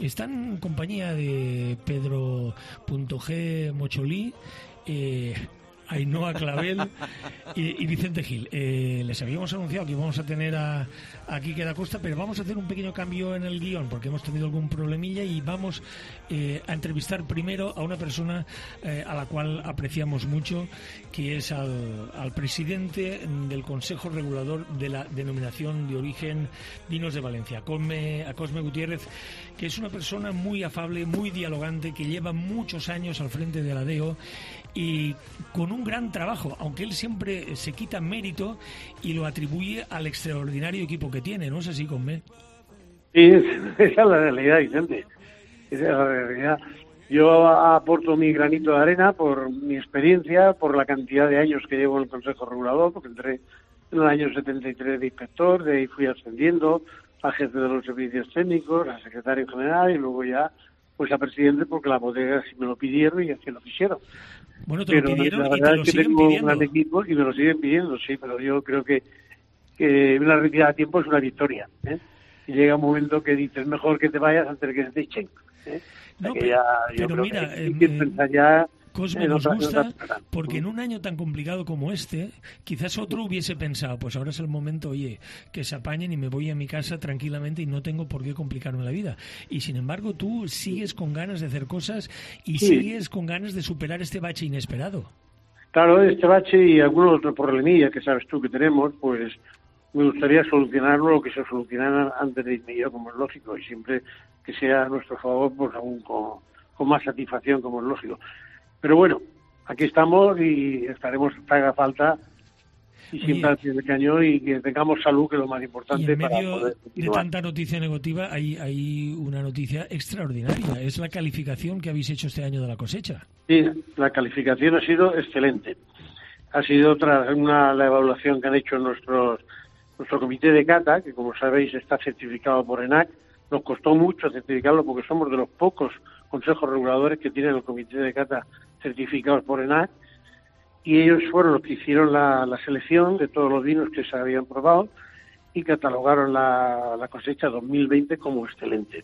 Están en compañía de Pedro.G. Mocholí, Ainhoa Clavel y Vicente Gil. Les habíamos anunciado que íbamos a tener a Quique da Costa, pero vamos a hacer un pequeño cambio en el guión porque hemos tenido algún problemilla y vamos a entrevistar primero a una persona a la cual apreciamos mucho, que es al presidente del Consejo Regulador de la Denominación de Origen Vinos de Valencia, a Cosme Gutiérrez, que es una persona muy afable, muy dialogante, que lleva muchos años al frente de la DEO y con un gran trabajo, aunque él siempre se quita mérito y lo atribuye al extraordinario equipo que tiene, ¿no es así, Cosme? Sí, esa es la realidad, Vicente. Esa es la realidad. Yo aporto mi granito de arena por mi experiencia, por la cantidad de años que llevo en el Consejo Regulador, porque entré en el año 73 de inspector, de ahí fui ascendiendo a jefe de los servicios técnicos, a secretario general y luego ya pues a presidente, porque la bodega sí me lo pidieron y así lo quisieron. Bueno, te lo pidieron y te lo siguen tengo pidiendo. Un gran equipo y me lo siguen pidiendo, sí, pero yo creo que una retirada a tiempo es una victoria, ¿eh? Y llega un momento que dices, mejor que te vayas antes de que se te echen, ¿eh? No, pero mira, hay que pensar ya. Cosme, nos gusta porque en un año tan complicado como este, quizás otro hubiese pensado, pues ahora es el momento, oye, que se apañen y me voy a mi casa tranquilamente y no tengo por qué complicarme la vida. Y sin embargo, tú sigues con ganas de hacer cosas y sigues con ganas de superar este bache inesperado. Claro, este bache y algunos otros problemillas que sabes tú que tenemos, pues me gustaría solucionarlo o que se solucionaran antes de irme yo, como es lógico, y siempre que sea a nuestro favor, pues aún con más satisfacción, como es lógico. Pero bueno, aquí estamos y estaremos hasta que haga falta y siempre al pie del cañón y que tengamos salud, que es lo más importante. Y en para medio poder de tanta noticia negativa hay una noticia extraordinaria, es la calificación que habéis hecho este año de la cosecha. Sí, la calificación ha sido excelente. Ha sido tras la evaluación que han hecho nuestro comité de cata, que como sabéis está certificado por ENAC. Nos costó mucho certificarlo porque somos de los pocos consejos reguladores que tienen el comité de cata certificados por ENAC, y ellos fueron los que hicieron la selección de todos los vinos que se habían probado y catalogaron la cosecha 2020 como excelente.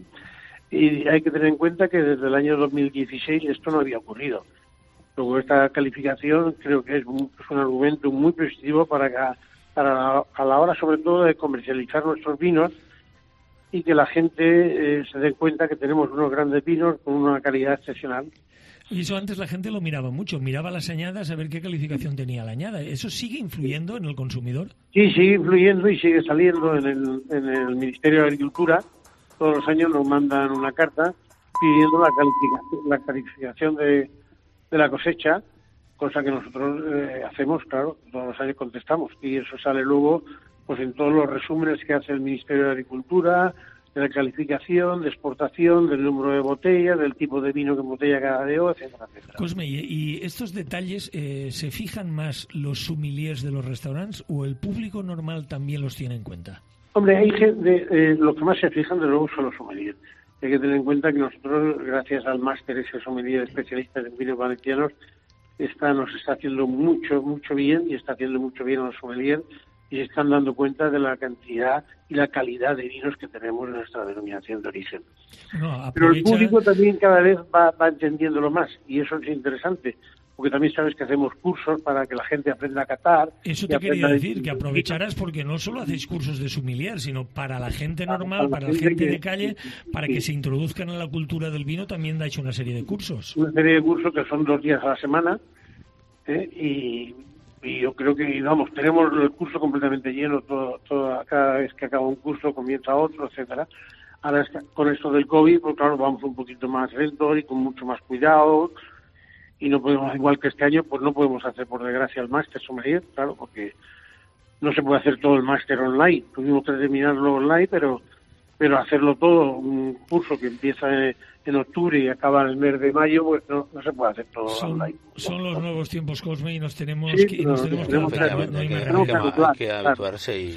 Y hay que tener en cuenta que desde el año 2016 esto no había ocurrido. Luego esta calificación creo que es un argumento muy positivo para a la hora sobre todo de comercializar nuestros vinos y que la gente se dé cuenta que tenemos unos grandes vinos con una calidad excepcional. Y eso antes la gente lo miraba mucho, miraba las añadas a ver qué calificación tenía la añada. ¿Eso sigue influyendo en el consumidor? Sí, sigue influyendo y sigue saliendo en el Ministerio de Agricultura. Todos los años nos mandan una carta pidiendo la calificación de la cosecha, cosa que nosotros hacemos, claro, todos los años contestamos. Y eso sale luego pues en todos los resúmenes que hace el Ministerio de Agricultura, de la calificación, de exportación, del número de botellas, del tipo de vino que embotella cada DEO, etcétera, etcétera. Cosme, ¿y estos detalles se fijan más los sommeliers de los restaurantes o el público normal también los tiene en cuenta? Hombre, hay gente, lo que más se fijan de luego son los sommeliers. Hay que tener en cuenta que nosotros, gracias al máster ese sommelier de especialistas en vinos valencianos, nos está haciendo mucho bien y está haciendo mucho bien a los sommeliers, y se están dando cuenta de la cantidad y la calidad de vinos que tenemos en nuestra denominación de origen. No, Pero el público también cada vez va entendiéndolo más, y eso es interesante, porque también sabes que hacemos cursos para que la gente aprenda a catar. Eso te quería decir, que aprovecharas porque no solo hacéis cursos de sommelier, sino para la gente normal, para la gente de calle, para que se introduzcan en la cultura del vino, también ha hecho una serie de cursos. Una serie de cursos que son 2 días a la semana, y yo creo que, vamos, tenemos el curso completamente lleno, cada vez que acaba un curso comienza otro, etcétera. Ahora con esto del COVID, pues claro, vamos un poquito más lento y con mucho más cuidado, y no podemos, igual que este año, pues no podemos hacer, por desgracia, el máster sommelier, claro, porque no se puede hacer todo el máster online. Tuvimos que terminarlo online, pero hacerlo todo, un curso que empieza en octubre y acaba en el mes de mayo, pues no se puede hacer todo online. Son los nuevos tiempos, Cosme, y nos tenemos sí, que adaptar. Hay que habituarse y...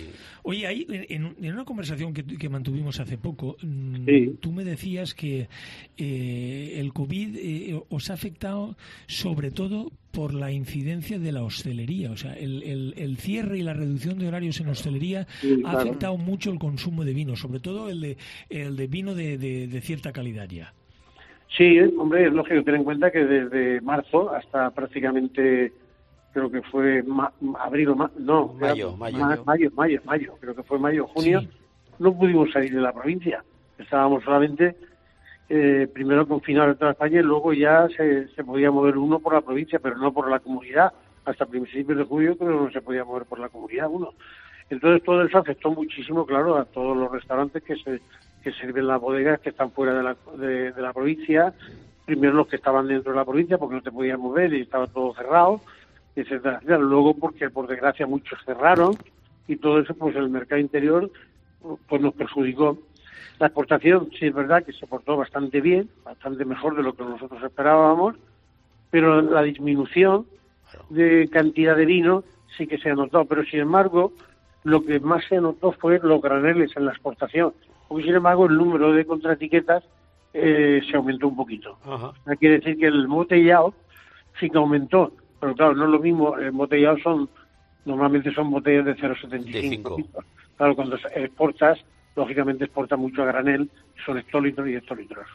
Oye, ahí en una conversación que mantuvimos hace poco, Sí. tú me decías que el COVID os ha afectado sobre todo por la incidencia de la hostelería. O sea, el cierre y la reducción de horarios en hostelería Sí, ha claro. afectado mucho el consumo de vino, sobre todo el de vino de cierta calidad ya. Sí, hombre, es lógico tener en cuenta que desde marzo hasta prácticamente, creo que fue abril o Mayo. mayo, creo que fue mayo, junio, Sí. no pudimos salir de la provincia. Estábamos solamente primero confinados en toda España y luego ya se podía mover uno por la provincia, pero no por la comunidad. Hasta principios de julio creo que no se podía mover por la comunidad uno. Entonces todo eso afectó muchísimo, claro, a todos los restaurantes que sirven las bodegas que están fuera de la provincia, primero los que estaban dentro de la provincia porque no te podías mover y estaba todo cerrado, etcétera, etcétera. Luego porque por desgracia muchos cerraron y todo eso, pues el mercado interior pues nos perjudicó. La exportación sí es verdad que se portó bastante bien, bastante mejor de lo que nosotros esperábamos, pero la disminución de cantidad de vino sí que se ha notado, pero sin embargo lo que más se notó fue los graneles en la exportación, porque sin embargo el número de contraetiquetas se aumentó un poquito. Ajá. Quiere decir que el embotellado sí que aumentó, pero claro, no es lo mismo, el embotellado normalmente son botellas de 0,75 litros. Claro, cuando exportas, lógicamente exporta mucho a granel, son hectolitros y hectolitros.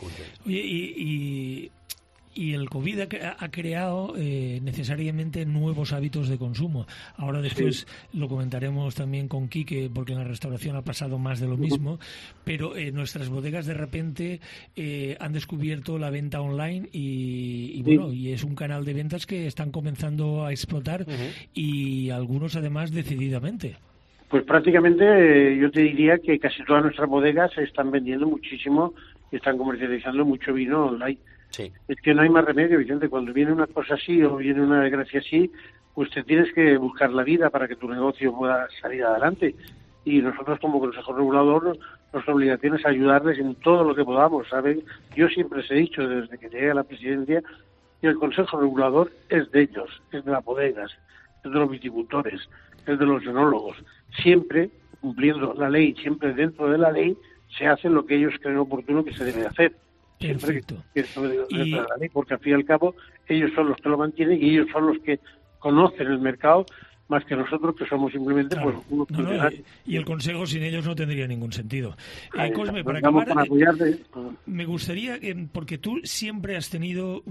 Oye, y el COVID ha creado necesariamente nuevos hábitos de consumo. Ahora después lo comentaremos también con Quique, porque en la restauración ha pasado más de lo mismo, pero nuestras bodegas de repente han descubierto la venta online y bueno, y es un canal de ventas que están comenzando a explotar y algunos además decididamente. Pues prácticamente yo te diría que casi todas nuestras bodegas se están vendiendo muchísimo y están comercializando mucho vino online. Sí. Es que no hay más remedio, Vicente. Cuando viene una cosa así o viene una desgracia así, pues te tienes que buscar la vida para que tu negocio pueda salir adelante. Y nosotros como Consejo Regulador, nuestra obligación es ayudarles en todo lo que podamos, ¿saben? Yo siempre les he dicho desde que llegué a la presidencia que el Consejo Regulador es de ellos, es de las bodegas, es de los viticultores, es de los enólogos. Siempre cumpliendo la ley, siempre dentro de la ley, se hace lo que ellos creen oportuno que se debe hacer. Perfecto. La ley, porque al fin y al cabo ellos son los que lo mantienen y ellos son los que conocen el mercado más que nosotros, que somos simplemente pues unos funcionarios. Y el Consejo sin ellos no tendría ningún sentido. Cosme, para vamos acabar, apoyarte. me gustaría, porque tú siempre has tenido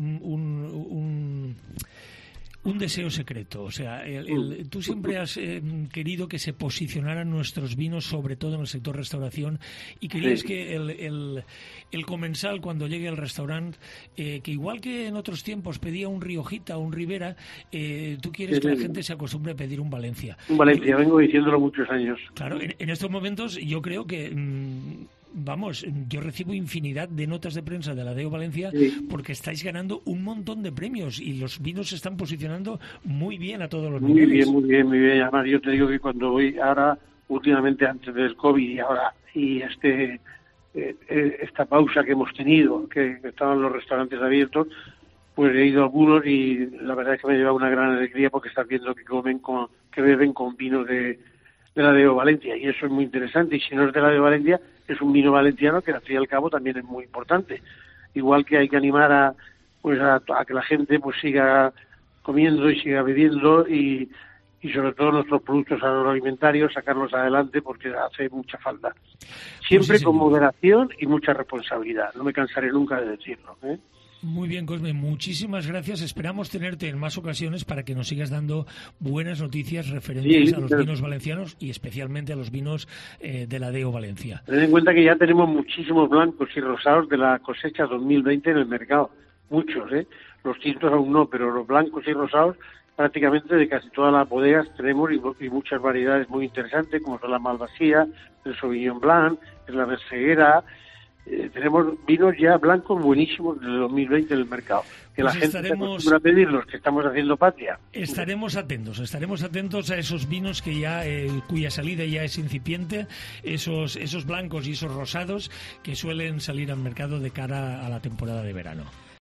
un deseo secreto, o sea, tú siempre has querido que se posicionaran nuestros vinos, sobre todo en el sector restauración, y querías que el comensal, cuando llegue al restaurante, que igual que en otros tiempos pedía un Riojita o un Ribera, tú quieres que la gente se acostumbre a pedir un Valencia. Un Valencia, vengo diciéndolo muchos años. Claro, en estos momentos yo creo que... Vamos, yo recibo infinidad de notas de prensa de la DEO Valencia porque estáis ganando un montón de premios y los vinos se están posicionando muy bien a todos los niveles. Muy bien. Además, yo te digo que cuando voy ahora, últimamente antes del COVID y esta pausa que hemos tenido, que estaban los restaurantes abiertos, pues he ido a algunos y la verdad es que me ha llevado una gran alegría porque estás viendo que beben con vinos de la DEO Valencia, y eso es muy interesante. Y si no es de la DEO Valencia, es un vino valenciano que al fin y al cabo también es muy importante. Igual que hay que animar a que la gente pues siga comiendo y siga bebiendo y sobre todo nuestros productos agroalimentarios, sacarlos adelante porque hace mucha falta. Siempre sí, con moderación y mucha responsabilidad. No me cansaré nunca de decirlo, ¿eh? Muy bien, Cosme, muchísimas gracias. Esperamos tenerte en más ocasiones para que nos sigas dando buenas noticias referentes a los vinos valencianos y especialmente a los vinos de la DEO Valencia. Ten en cuenta que ya tenemos muchísimos blancos y rosados de la cosecha 2020 en el mercado. Muchos, ¿eh? Los tintos aún no, pero los blancos y rosados prácticamente de casi todas las bodegas tenemos y muchas variedades muy interesantes, como son la Malvasía, el Sauvignon Blanc, la Verseguera. Tenemos vinos ya blancos buenísimos del 2020 en el mercado. Que Pues la gente se acostumbra a pedirlos, que estamos haciendo patria. Estaremos atentos a esos vinos que ya cuya salida ya es incipiente, esos blancos y esos rosados que suelen salir al mercado de cara a la temporada de verano.